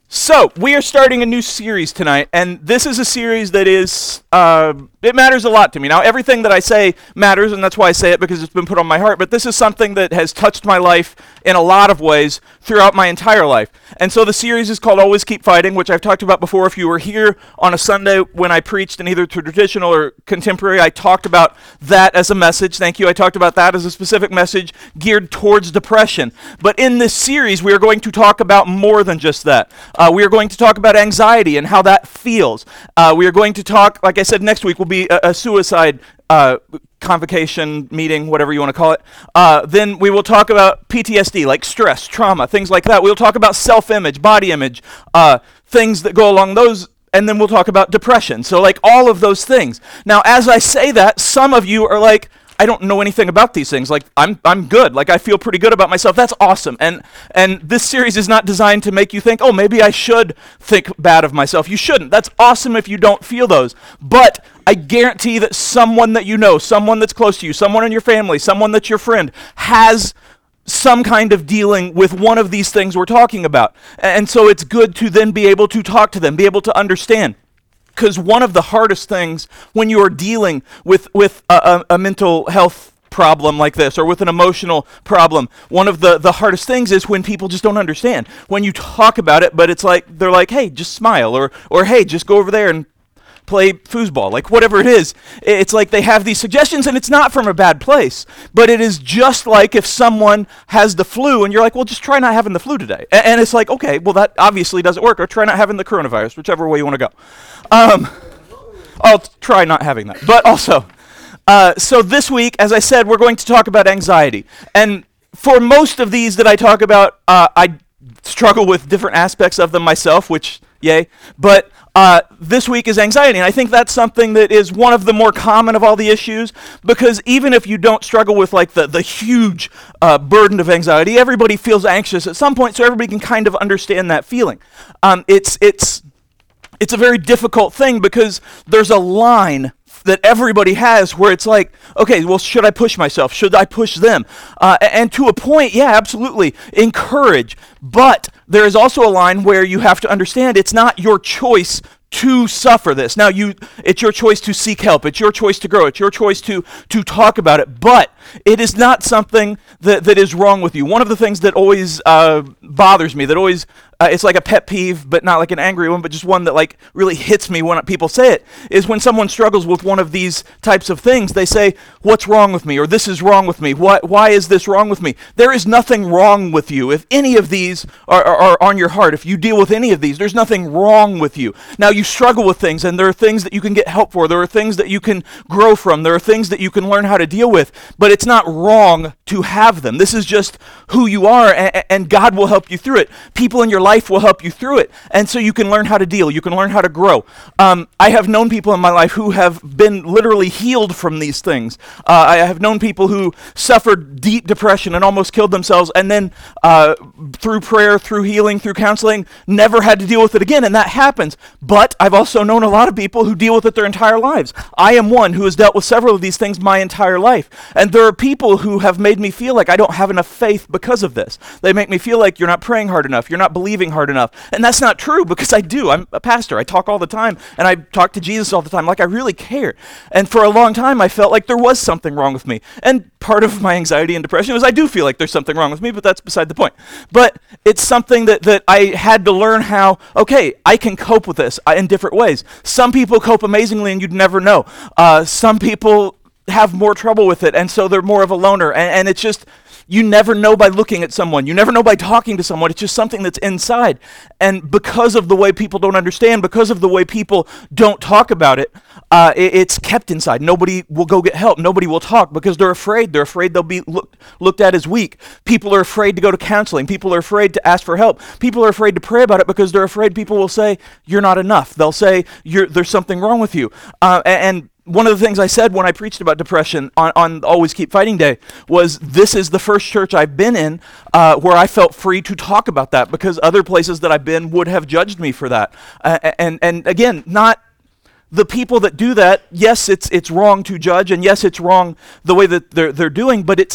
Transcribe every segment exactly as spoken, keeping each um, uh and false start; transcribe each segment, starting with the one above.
So, we are starting a new series tonight, and this is a series that is, uh, it matters a lot to me. Now, everything that I say matters, and that's why I say it, because it's been put on my heart, but this is something that has touched my life in a lot of ways throughout my entire life. And so the series is called Always Keep Fighting, which I've talked about before. If you were here on a Sunday when I preached in either traditional or contemporary, I talked about that as a message. Thank you. I talked about that as a specific message geared towards depression. But in this series, we are going to talk about more than just that. Uh, we are going to talk about anxiety and how that feels. Uh, we are going to talk, like I said, next week will be a, a suicide uh, convocation, meeting, whatever you want to call it. Uh, then we will talk about P T S D, like stress, trauma, things like that. We'll talk about self-image, body image, uh, things that go along those. And then we'll talk about depression. So like all of those things. Now, as I say that, some of you are like, I don't know anything about these things. Like, I'm I'm good. Like, I feel pretty good about myself. That's awesome. And and this series is not designed to make you think, oh, maybe I should think bad of myself. You shouldn't. That's awesome if you don't feel those. But I guarantee that someone that you know, someone that's close to you, someone in your family, someone that's your friend, has some kind of dealing with one of these things we're talking about. And so it's good to then be able to talk to them, be able to understand. Because one of the hardest things when you are dealing with, with a, a, a mental health problem like this, or with an emotional problem, one of the, the hardest things is when people just don't understand. When you talk about it, but it's like, they're like, hey, just smile, or or hey, just go over there and play foosball, like whatever it is. It's like they have these suggestions, and it's not from a bad place, but it is just like if someone has the flu, and you're like, well, just try not having the flu today. A- and it's like, okay, well, that obviously doesn't work, or try not having the coronavirus, whichever way you want to go. Um, I'll try not having that. But also, uh, so this week, as I said, we're going to talk about anxiety. And for most of these that I talk about, uh, I struggle with different aspects of them myself, which, yay. But uh, this week is anxiety. And I think that's something that is one of the more common of all the issues, because even if you don't struggle with like the, the huge uh, burden of anxiety, everybody feels anxious at some point, so everybody can kind of understand that feeling. Um, it's it's... It's a very difficult thing because there's a line that everybody has where it's like, okay, well, should I push myself? Should I push them? Uh, and to a point, yeah, absolutely, encourage. But there is also a line where you have to understand it's not your choice to suffer this. Now, you, it's your choice to seek help. It's your choice to grow. It's your choice to to talk about it. But it is not something that, that is wrong with you. One of the things that always uh, bothers me, that always, uh, it's like a pet peeve, but not like an angry one, but just one that like really hits me when people say it, is when someone struggles with one of these types of things, they say, what's wrong with me? Or this is wrong with me. Why, why is this wrong with me? There is nothing wrong with you. If any of these are, are, are on your heart, if you deal with any of these, there's nothing wrong with you. Now, you struggle with things, and there are things that you can get help for. There are things that you can grow from. There are things that you can learn how to deal with, but it's not wrong to have them. This is just who you are, and, and God will help you through it. People in your life will help you through it, and so you can learn how to deal. You can learn how to grow. Um, I have known people in my life who have been literally healed from these things. Uh, I have known people who suffered deep depression and almost killed themselves, and then uh, through prayer, through healing, through counseling, never had to deal with it again, and that happens. But I've also known a lot of people who deal with it their entire lives. I am one who has dealt with several of these things my entire life, and there are people who have made me feel like I don't have enough faith because of this. They make me feel like you're not praying hard enough, you're not believing hard enough, and that's not true, because I do. I'm a pastor. I talk all the time, and I talk to Jesus all the time, like I really care. And for a long time, I felt like there was something wrong with me. And part of my anxiety and depression is I do feel like there's something wrong with me, but that's beside the point. But it's something that, that I had to learn how, okay, I can cope with this in different ways. Some people cope amazingly, and you'd never know. Uh, some people have more trouble with it, and so they're more of a loner, and, and it's just, you never know by looking at someone. You never know by talking to someone. It's just something that's inside. And because of the way people don't understand, because of the way people don't talk about it, uh, it it's kept inside. Nobody will go get help. Nobody will talk because they're afraid. They're afraid they'll be looked looked at as weak. People are afraid to go to counseling. People are afraid to ask for help. People are afraid to pray about it because they're afraid people will say, you're not enough. They'll say, you're, there's something wrong with you. Uh, and One of the things I said when I preached about depression on, on Always Keep Fighting Day was this is the first church I've been in uh, where I felt free to talk about that, because other places that I've been would have judged me for that. Uh, and, and again, not the people that do that, yes, it's it's wrong to judge, and yes, it's wrong the way that they're they're doing, but it's not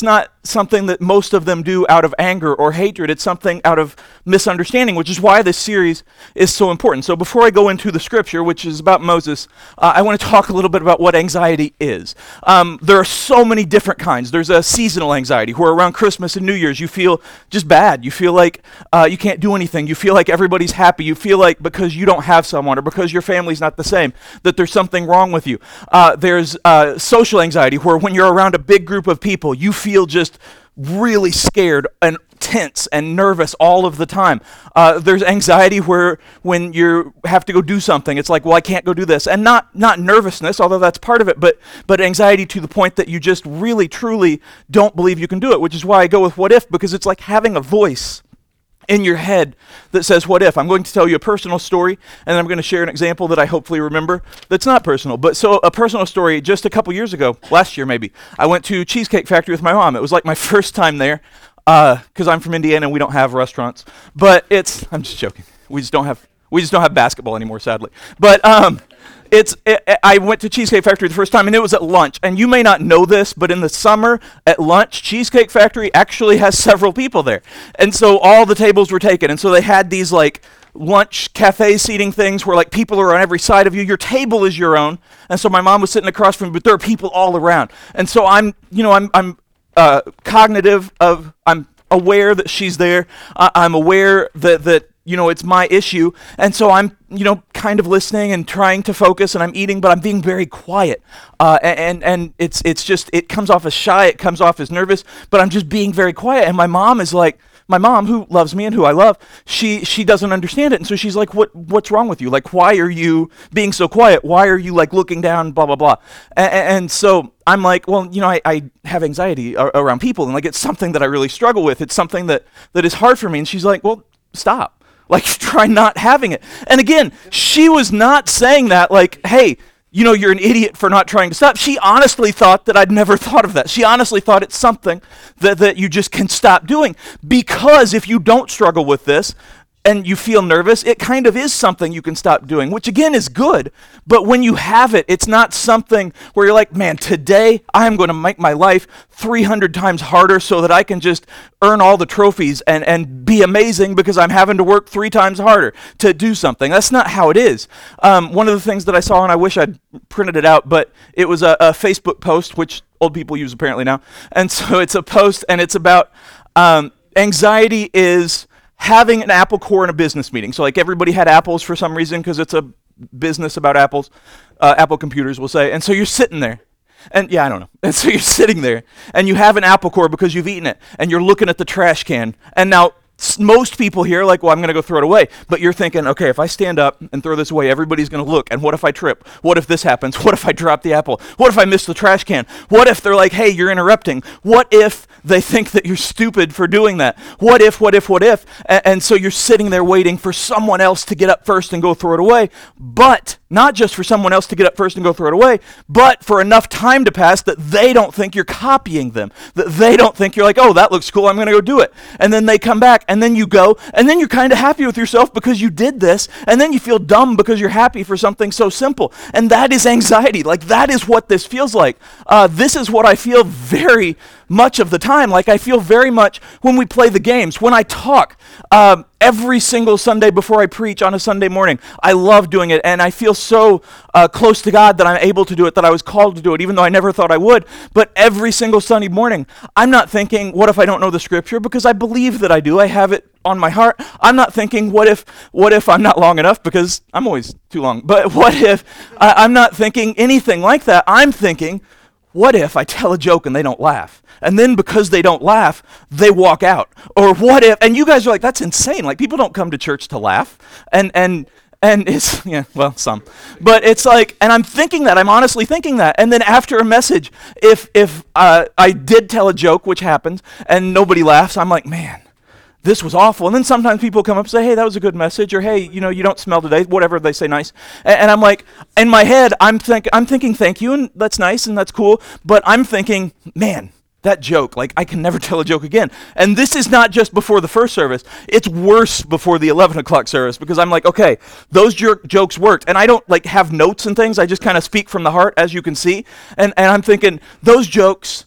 something that most of them do out of anger or hatred. It's something out of misunderstanding, which is why this series is so important. So before I go into the scripture, which is about Moses, uh, I want to talk a little bit about what anxiety is. Um, there are so many different kinds. There's a seasonal anxiety where around Christmas and New Year's you feel just bad. You feel like uh, you can't do anything. You feel like everybody's happy. You feel like because you don't have someone or because your family's not the same, that there's something wrong with you. Uh, there's uh, social anxiety where when you're around a big group of people, you feel just really scared and tense and nervous all of the time. Uh, there's anxiety where when you have to go do something, it's like, well, I can't go do this. And not not nervousness, although that's part of it, but but anxiety to the point that you just really, truly don't believe you can do it, which is why I go with what if, because it's like having a voice in your head that says, what if? I'm going to tell you a personal story, and then I'm going to share an example that I hopefully remember that's not personal. But so a personal story, just a couple years ago, last year maybe, I went to Cheesecake Factory with my mom. It was like my first time there, because uh, I'm from Indiana and we don't have restaurants. But it's, I'm just joking. We just don't have, we just don't have basketball anymore, sadly. But um, it's, it, I went to Cheesecake Factory the first time, and it was at lunch. And you may not know this, but in the summer at lunch, Cheesecake Factory actually has several people there. And so all the tables were taken. And so they had these like lunch cafe seating things where like people are on every side of you. Your table is your own. And so my mom was sitting across from me, but there are people all around. And so I'm, you know, I'm, I'm uh, cognitive of, I'm aware that she's there. Uh, I'm aware that, that, you know, it's my issue. And so I'm, you know, kind of listening and trying to focus, and I'm eating, but I'm being very quiet. Uh, and and it's it's just, it comes off as shy, it comes off as nervous, but I'm just being very quiet. And my mom is like, my mom, who loves me and who I love, she she doesn't understand it. And so she's like, what what's wrong with you? Like, why are you being so quiet? Why are you like looking down, blah, blah, blah. And, and so I'm like, well, you know, I, I have anxiety ar- around people, and like it's something that I really struggle with. It's something that that is hard for me. And she's like, well, stop. Like, try not having it. And again, she was not saying that like, hey, you know, you're an idiot for not trying to stop. She honestly thought that I'd never thought of that. She honestly thought it's something that, that you just can stop doing. Because if you don't struggle with this, and you feel nervous, it kind of is something you can stop doing, which again is good. But when you have it, it's not something where you're like, man, today I'm going to make my life three hundred times harder so that I can just earn all the trophies and, and be amazing because I'm having to work three times harder to do something. That's not how it is. Um, one of the things that I saw, and I wish I'd printed it out, but it was a, a Facebook post, which old people use apparently now. And so it's a post, and it's about um, anxiety is having an Apple core in a business meeting. So like everybody had apples for some reason because it's a business about apples, uh, Apple computers, we'll say. And so you're sitting there. And yeah, I don't know. And so you're sitting there and you have an Apple core because you've eaten it, and you're looking at the trash can. And now s- most people here are like, well, I'm going to go throw it away. But you're thinking, okay, if I stand up and throw this away, everybody's going to look. And what if I trip? What if this happens? What if I drop the apple? What if I miss the trash can? What if they're like, hey, you're interrupting? What if they think that you're stupid for doing that? What if, what if, what if? A- and so you're sitting there waiting for someone else to get up first and go throw it away. But not just for someone else to get up first and go throw it away, but for enough time to pass that they don't think you're copying them, that they don't think you're like, oh, that looks cool, I'm going to go do it. And then they come back, and then you go, and then you're kind of happy with yourself because you did this, and then you feel dumb because you're happy for something so simple. And that is anxiety. Like, that is what this feels like. Uh, this is what I feel very much of the time. Like, I feel very much when we play the games, when I talk, um, every single Sunday before I preach on a Sunday morning. I love doing it, and I feel so uh, close to God that I'm able to do it, that I was called to do it, even though I never thought I would. But every single Sunday morning, I'm not thinking, what if I don't know the scripture? Because I believe that I do. I have it on my heart. I'm not thinking, what if what if I'm not long enough? Because I'm always too long. But what if uh, I'm not thinking anything like that? I'm thinking, what if I tell a joke and they don't laugh? And then because they don't laugh, they walk out. Or what if, and you guys are like, that's insane. Like, people don't come to church to laugh. And and and it's, yeah, well, some. But it's like, and I'm thinking that, I'm honestly thinking that. And then after a message, if if uh, I did tell a joke, which happens, and nobody laughs, I'm like, man, this was awful. And then sometimes people come up and say, hey, that was a good message, or hey, you know, you don't smell today, whatever they say nice. And, and I'm like, in my head, I'm think I'm thinking thank you, and that's nice and that's cool, but I'm thinking, man, that joke, like, I can never tell a joke again. And this is not just before the first service, it's worse before the eleven o'clock service, because I'm like, okay, those jer- jokes worked. And I don't like have notes and things, I just kind of speak from the heart, as you can see. And, and I'm thinking, those jokes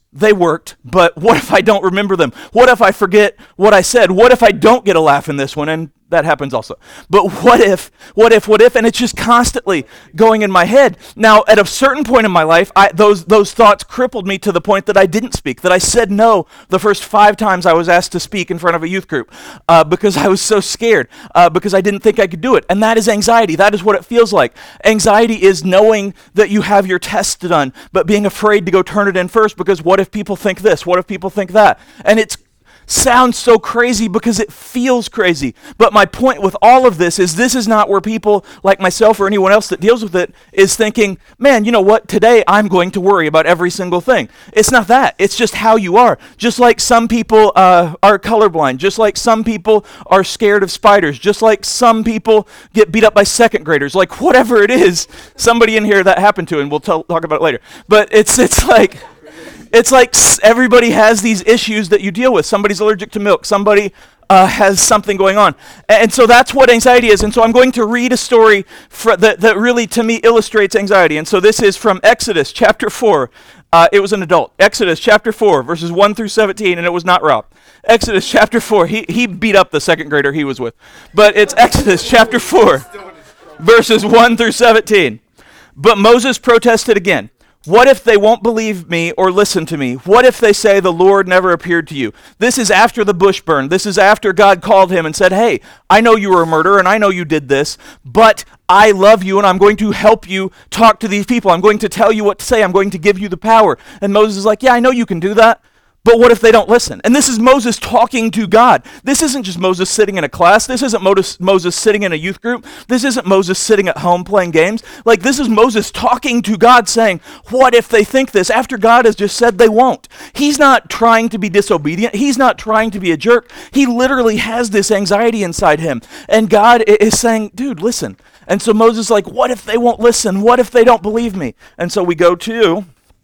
they worked, but what if I don't remember them? What if I forget what I said? What if I don't get a laugh in this one? And that happens also. But what if, what if, what if? And it's just constantly going in my head. Now, at a certain point in my life, I, those those thoughts crippled me to the point that I didn't speak, that I said no the first five times I was asked to speak in front of a youth group uh, because I was so scared, uh, because I didn't think I could do it. And that is anxiety. That is what it feels like. Anxiety is knowing that you have your test done, but being afraid to go turn it in first because what if people think this? What if people think that? And it's sounds so crazy because it feels crazy. But my point with all of this is this is not where people like myself or anyone else that deals with it is thinking, man, you know what, today I'm going to worry about every single thing. It's not that. It's just how you are. Just like some people uh, are colorblind, just like some people are scared of spiders, just like some people get beat up by second graders, like whatever it is, somebody in here that happened to, and we'll tell, talk about it later. But it's it's like... It's like everybody has these issues that you deal with. Somebody's allergic to milk. Somebody uh, has something going on. And so that's what anxiety is. And so I'm going to read a story fr- that, that really, to me, illustrates anxiety. And so this is from Exodus chapter four. Uh, it was an adult. Exodus chapter four, verses one through seventeen, and it was not Rob. Exodus chapter four. He, he beat up the second grader he was with. But it's Exodus chapter four, verses one through seventeen. But Moses protested again. What if they won't believe me or listen to me? What if they say the Lord never appeared to you? This is after the bush burned. This is after God called him and said, hey, I know you were a murderer and I know you did this, but I love you and I'm going to help you talk to these people. I'm going to tell you what to say. I'm going to give you the power. And Moses is like, yeah, I know you can do that. But what if they don't listen? And this is Moses talking to God. This isn't just Moses sitting in a class. This isn't Moses, Moses sitting in a youth group. This isn't Moses sitting at home playing games. Like, this is Moses talking to God saying, what if they think this? After God has just said they won't. He's not trying to be disobedient. He's not trying to be a jerk. He literally has this anxiety inside him. And God is saying, dude, listen. And so Moses is like, what if they won't listen? What if they don't believe me? And so we go to...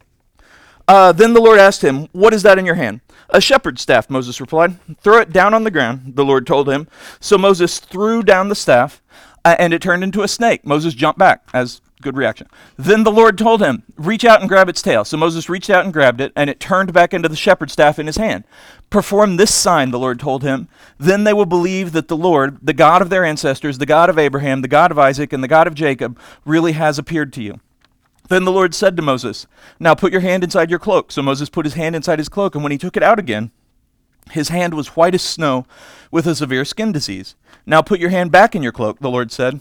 Uh, then the Lord asked him, what is that in your hand? A shepherd's staff, Moses replied. Throw it down on the ground, the Lord told him. So Moses threw down the staff, uh, and it turned into a snake. Moses jumped back, as good reaction. Then the Lord told him, reach out and grab its tail. So Moses reached out and grabbed it, and it turned back into the shepherd's staff in his hand. Perform this sign, the Lord told him. Then they will believe that the Lord, the God of their ancestors, the God of Abraham, the God of Isaac, and the God of Jacob, really has appeared to you. Then the Lord said to Moses, now put your hand inside your cloak. So Moses put his hand inside his cloak, and when he took it out again, his hand was white as snow with a severe skin disease. Now put your hand back in your cloak, the Lord said.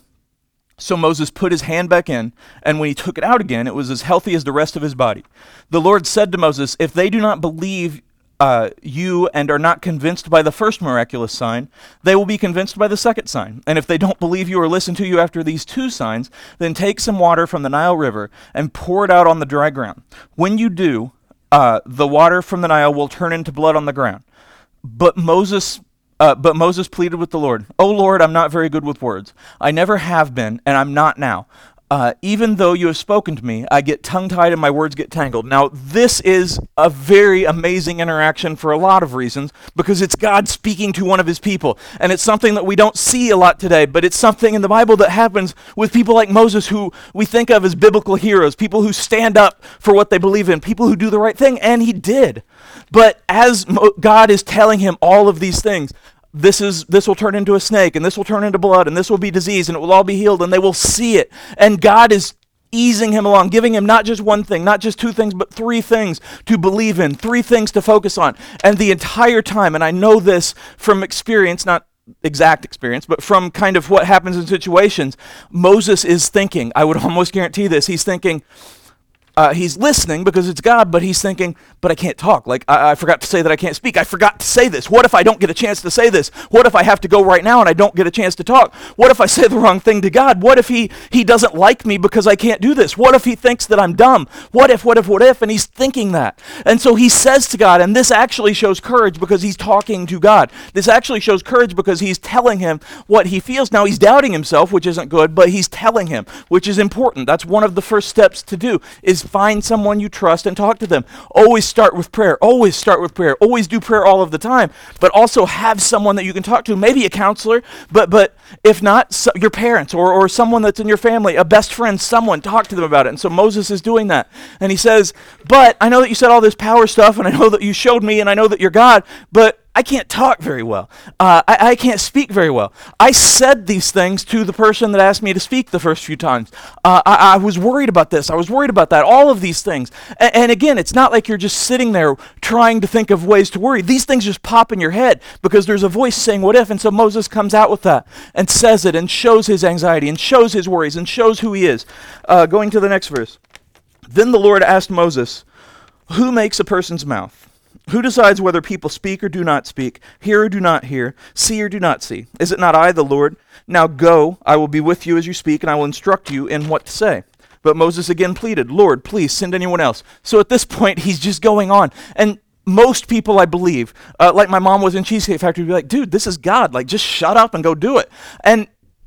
So Moses put his hand back in, and when he took it out again, it was as healthy as the rest of his body. The Lord said to Moses, if they do not believe Uh, you and are not convinced by the first miraculous sign, they will be convinced by the second sign. And if they don't believe you or listen to you after these two signs, then take some water from the Nile River and pour it out on the dry ground. When you do, uh, the water from the Nile will turn into blood on the ground. But Moses Uh, but Moses pleaded with the Lord, "O Lord, I'm not very good with words. I never have been, and I'm not now. Uh, even though you have spoken to me, I get tongue-tied and my words get tangled." Now, this is a very amazing interaction for a lot of reasons, because it's God speaking to one of his people. And it's something that we don't see a lot today, but it's something in the Bible that happens with people like Moses, who we think of as biblical heroes, people who stand up for what they believe in, people who do the right thing, and he did. But as Mo- God is telling him all of these things, This is this will turn into a snake, and this will turn into blood, and this will be disease, and it will all be healed, and they will see it. And God is easing him along, giving him not just one thing, not just two things, but three things to believe in, three things to focus on. And the entire time, and I know this from experience, not exact experience, but from kind of what happens in situations, Moses is thinking, I would almost guarantee this, he's thinking, Uh, he's listening because it's God, but he's thinking, but I can't talk. Like, I, I forgot to say that I can't speak. I forgot to say this. What if I don't get a chance to say this? What if I have to go right now and I don't get a chance to talk? What if I say the wrong thing to God? What if he, he doesn't like me because I can't do this? What if he thinks that I'm dumb? What if, what if, what if? And he's thinking that. And so he says to God, and this actually shows courage because he's talking to God. This actually shows courage because he's telling him what he feels. Now, he's doubting himself, which isn't good, but he's telling him, which is important. That's one of the first steps to do, is find someone you trust and talk to them. Always start with prayer. Always start with prayer. Always do prayer all of the time, but also have someone that you can talk to, maybe a counselor, but but if not, so your parents or, or someone that's in your family, a best friend, someone, talk to them about it. And so Moses is doing that. And he says, but I know that you said all this power stuff, and I know that you showed me, and I know that you're God, but I can't talk very well. Uh, I, I can't speak very well. I said these things to the person that asked me to speak the first few times. Uh, I, I was worried about this. I was worried about that. All of these things. A- and again, it's not like you're just sitting there trying to think of ways to worry. These things just pop in your head because there's a voice saying, what if? And so Moses comes out with that and says it and shows his anxiety and shows his worries and shows who he is. Uh, going to the next verse. Then the Lord asked Moses, who makes a person's mouth? Who decides whether people speak or do not speak, hear or do not hear, see or do not see? Is it not I, the Lord? Now go, I will be with you as you speak, and I will instruct you in what to say. But Moses again pleaded, Lord, please send anyone else. So at this point, he's just going on. And most people, I believe, uh, like my mom was in Cheesecake Factory, would be like, dude, this is God. Like, just shut up and go do it. And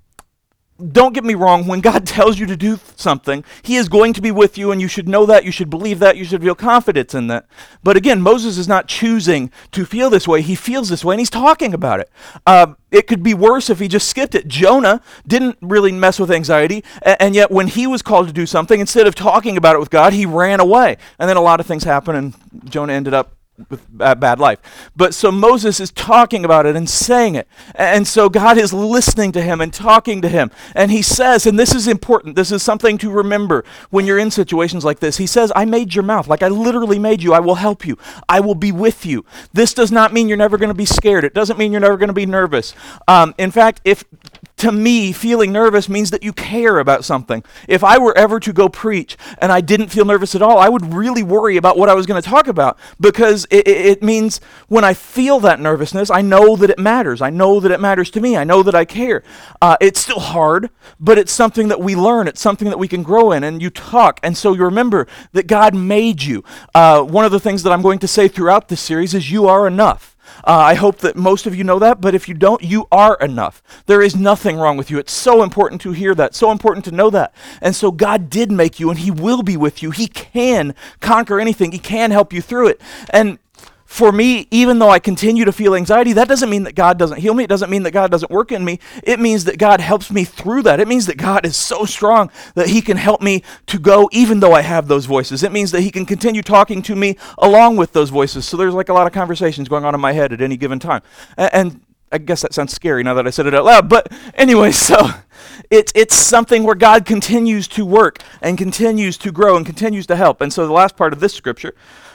don't get me wrong, when God tells you to do something, he is going to be with you, and you should know that, you should believe that, you should feel confidence in that. But again, Moses is not choosing to feel this way. He feels this way, and he's talking about it. Uh, it could be worse if he just skipped it. Jonah didn't really mess with anxiety, and, and yet when he was called to do something, instead of talking about it with God, he ran away. And then a lot of things happened, and Jonah ended up with a bad life. But so Moses is talking about it and saying it. And so God is listening to him and talking to him. And he says, and this is important, this is something to remember when you're in situations like this. He says, I made your mouth. Like I literally made you. I will help you. I will be with you. This does not mean you're never going to be scared. It doesn't mean you're never going to be nervous. Um, in fact, if to me, feeling nervous means that you care about something. If I were ever to go preach and I didn't feel nervous at all, I would really worry about what I was going to talk about, because it, it means when I feel that nervousness, I know that it matters. I know that it matters to me. I know that I care. Uh, it's still hard, but it's something that we learn. It's something that we can grow in, and you talk. And so you remember that God made you. Uh, one of the things that I'm going to say throughout this series is you are enough. Uh, I hope that most of you know that, but if you don't, you are enough. There is nothing wrong with you. It's so important to hear that, so important to know that. And so God did make you, and he will be with you. He can conquer anything. He can help you through it. And for me, even though I continue to feel anxiety, that doesn't mean that God doesn't heal me. It doesn't mean that God doesn't work in me. It means that God helps me through that. It means that God is so strong that he can help me to go even though I have those voices. It means that he can continue talking to me along with those voices. So there's like a lot of conversations going on in my head at any given time. And, and I guess that sounds scary now that I said it out loud. But anyway, so it's it's something where God continues to work and continues to grow and continues to help. And so the last part of this scripture,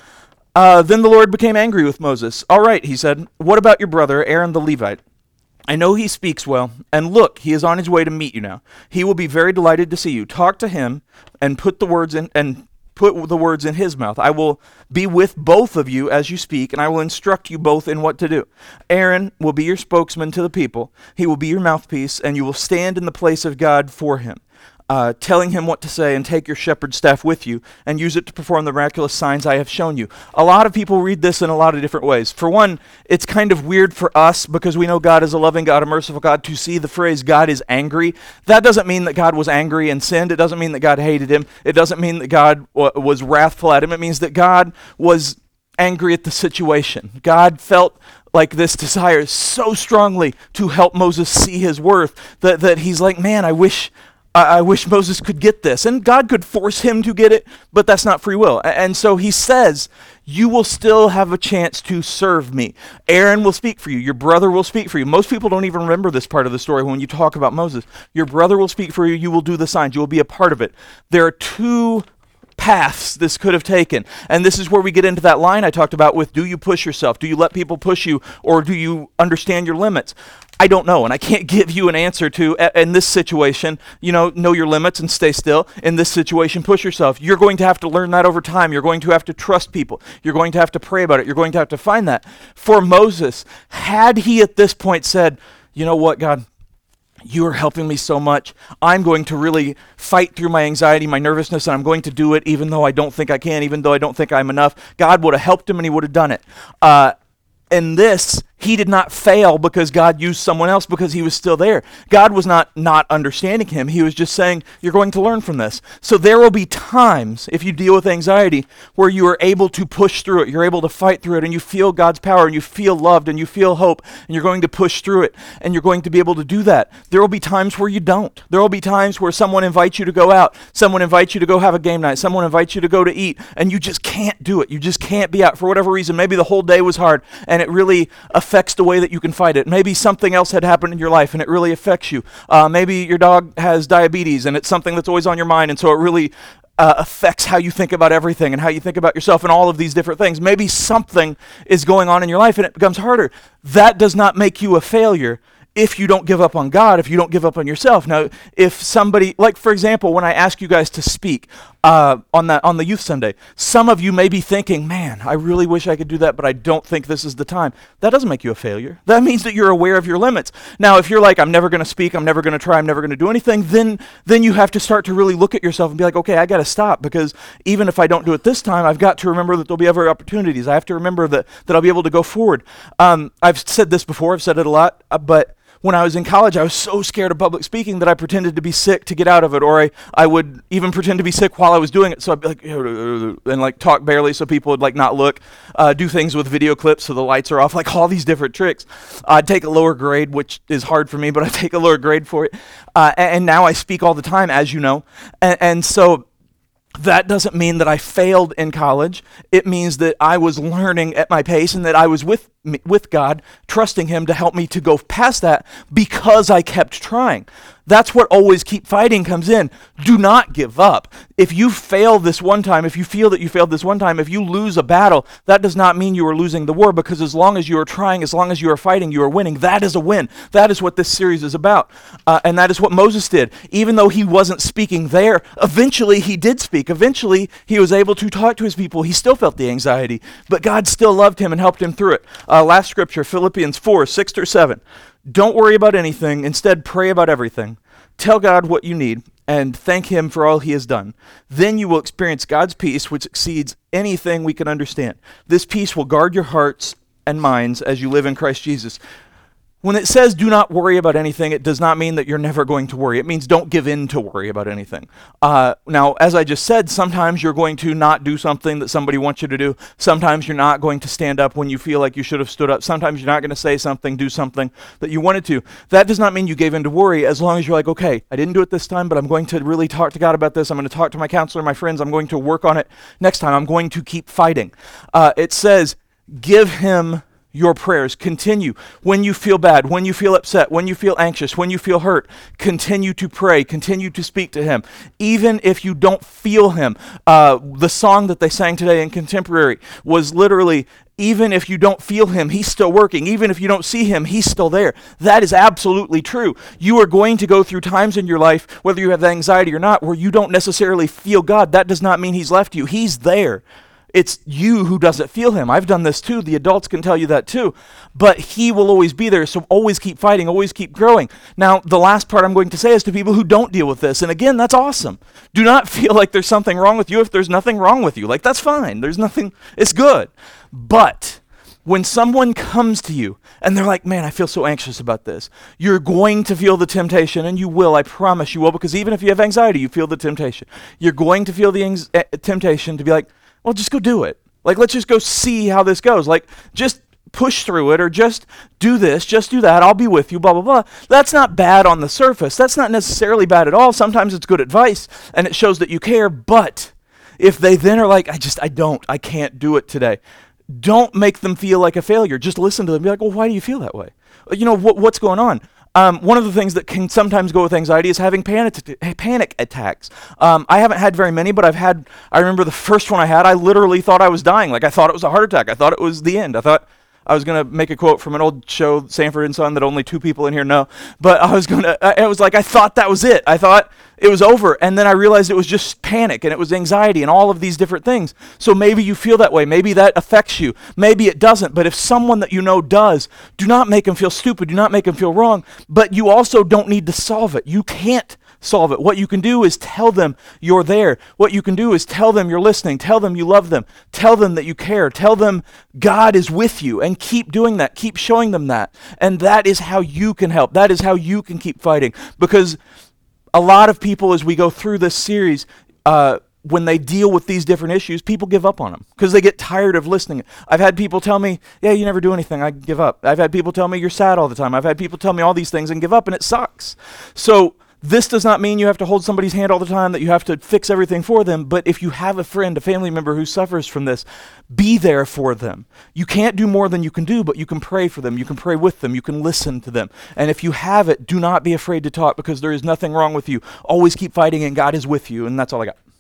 Uh, then the Lord became angry with Moses. All right, he said, what about your brother, Aaron the Levite? I know he speaks well, and look, he is on his way to meet you now. He will be very delighted to see you. Talk to him and put the words in and put the words in his mouth. I will be with both of you as you speak, and I will instruct you both in what to do. Aaron will be your spokesman to the people. He will be your mouthpiece, and you will stand in the place of God for him. Uh, telling him what to say, and take your shepherd's staff with you and use it to perform the miraculous signs I have shown you. A lot of people read this in a lot of different ways. For one, it's kind of weird for us because we know God is a loving God, a merciful God, to see the phrase God is angry. That doesn't mean that God was angry and sinned. It doesn't mean that God hated him. It doesn't mean that God w- was wrathful at him. It means that God was angry at the situation. God felt like this desire so strongly to help Moses see his worth that, that he's like, man, I wish I, I wish Moses could get this. And God could force him to get it, but that's not free will. A- and so he says, you will still have a chance to serve me. Aaron will speak for you. Your brother will speak for you. Most people don't even remember this part of the story when you talk about Moses. Your brother will speak for you. You will do the signs. You will be a part of it. There are two paths this could have taken. And this is where we get into that line I talked about with, do you push yourself? Do you let people push you, or do you understand your limits? I don't know, and I can't give you an answer to, in this situation, you know, know your limits and stay still. In this situation, push yourself. You're going to have to learn that over time. You're going to have to trust people. You're going to have to pray about it. You're going to have to find that. For Moses, had he at this point said, you know what, God, you are helping me so much. I'm going to really fight through my anxiety, my nervousness, and I'm going to do it even though I don't think I can, even though I don't think I'm enough. God would have helped him, and he would have done it. Uh, in this, He did not fail because God used someone else because he was still there. God was not not understanding him. He was just saying, you're going to learn from this. So there will be times, if you deal with anxiety, where you are able to push through it. You're able to fight through it, and you feel God's power, and you feel loved, and you feel hope, and you're going to push through it, and you're going to be able to do that. There will be times where you don't. There will be times where someone invites you to go out, someone invites you to go have a game night, someone invites you to go to eat, and you just can't do it. You just can't be out for whatever reason. Maybe the whole day was hard, and it really affects affects the way that you can fight it. Maybe something else had happened in your life and it really affects you. Uh, maybe your dog has diabetes and it's something that's always on your mind, and so it really uh, affects how you think about everything and how you think about yourself and all of these different things. Maybe something is going on in your life and it becomes harder. That does not make you a failure if you don't give up on God, if you don't give up on yourself. Now, if somebody, like for example, when I ask you guys to speak uh, on that on the Youth Sunday, some of you may be thinking, man, I really wish I could do that, but I don't think this is the time. That doesn't make you a failure. That means that you're aware of your limits. Now, if you're like, I'm never going to speak, I'm never going to try, I'm never going to do anything, then then you have to start to really look at yourself and be like, okay, I got to stop, because even if I don't do it this time, I've got to remember that there'll be other opportunities. I have to remember that, that I'll be able to go forward. Um, I've said this before, I've said it a lot, uh, but when I was in college, I was so scared of public speaking that I pretended to be sick to get out of it, or I, I would even pretend to be sick while I was doing it. So I'd be like, and like talk barely so people would like not look, uh, do things with video clips so the lights are off, like all these different tricks. I'd take a lower grade, which is hard for me, but I take a lower grade for it. Uh, and, and now I speak all the time, as you know. And, and so that doesn't mean that I failed in college. It means that I was learning at my pace and that I was with with God, trusting him to help me to go past that because I kept trying. That's what always keep fighting comes in. Do not give up. If you fail this one time, if you feel that you failed this one time, if you lose a battle, that does not mean you are losing the war, because as long as you are trying, as long as you are fighting, you are winning. That is a win. That is what this series is about. Uh, and that is what Moses did. Even though he wasn't speaking there, eventually he did speak. Eventually he was able to talk to his people. He still felt the anxiety, but God still loved him and helped him through it. Uh, last scripture, Philippians four, six through seven. Don't worry about anything. Instead, pray about everything. Tell God what you need and thank him for all he has done. Then you will experience God's peace, which exceeds anything we can understand. This peace will guard your hearts and minds as you live in Christ Jesus. When it says do not worry about anything, it does not mean that you're never going to worry. It means don't give in to worry about anything. Uh, now, as I just said, sometimes you're going to not do something that somebody wants you to do. Sometimes you're not going to stand up when you feel like you should have stood up. Sometimes you're not going to say something, do something that you wanted to. That does not mean you gave in to worry, as long as you're like, okay, I didn't do it this time, but I'm going to really talk to God about this. I'm going to talk to my counselor, my friends. I'm going to work on it next time. I'm going to keep fighting. Uh, it says, give him your prayers. Continue. When you feel bad, when you feel upset, when you feel anxious, when you feel hurt, continue to pray. Continue to speak to him. Even if you don't feel him. Uh, the song that they sang today in Contemporary was literally, even if you don't feel him, he's still working. Even if you don't see him, he's still there. That is absolutely true. You are going to go through times in your life, whether you have anxiety or not, where you don't necessarily feel God. That does not mean he's left you. He's there. It's you who doesn't feel him. I've done this too. The adults can tell you that too. But he will always be there, so always keep fighting, always keep growing. Now, the last part I'm going to say is to people who don't deal with this. And again, that's awesome. Do not feel like there's something wrong with you if there's nothing wrong with you. Like, that's fine. There's nothing, it's good. But when someone comes to you and they're like, man, I feel so anxious about this, you're going to feel the temptation, and you will, I promise you will, because even if you have anxiety, you feel the temptation. You're going to feel the ang- uh, temptation to be like, well, just go do it. Like, let's just go see how this goes. Like, just push through it, or just do this, just do that. I'll be with you, blah, blah, blah. That's not bad on the surface. That's not necessarily bad at all. Sometimes it's good advice, and it shows that you care. But if they then are like, I just, I don't, I can't do it today, don't make them feel like a failure. Just listen to them. Be like, well, why do you feel that way? You know, what, what's going on? Um, one of the things that can sometimes go with anxiety is having panic panic attacks. Um, I haven't had very many, but I've had, I remember the first one I had, I literally thought I was dying. Like, I thought it was a heart attack. I thought it was the end. I thought I was going to make a quote from an old show, Sanford and Son, that only two people in here know. But I was going to, I was like, I thought that was it. I thought it was over. And then I realized it was just panic, and it was anxiety and all of these different things. So maybe you feel that way. Maybe that affects you. Maybe it doesn't. But if someone that you know does, do not make them feel stupid. Do not make them feel wrong. But you also don't need to solve it. You can't solve it. What you can do is tell them you're there. What you can do is tell them you're listening. Tell them you love them. Tell them that you care. Tell them God is with you, and keep doing that. Keep showing them that. And that is how you can help. That is how you can keep fighting. Because a lot of people, as we go through this series, uh, when they deal with these different issues, people give up on them because they get tired of listening. I've had people tell me, yeah, you never do anything, I give up. I've had people tell me you're sad all the time. I've had people tell me all these things and give up, and it sucks. So this does not mean you have to hold somebody's hand all the time, that you have to fix everything for them. But if you have a friend, a family member who suffers from this, be there for them. You can't do more than you can do, but you can pray for them. You can pray with them. You can listen to them. And if you have it, do not be afraid to talk, because there is nothing wrong with you. Always keep fighting, and God is with you. And that's all I got.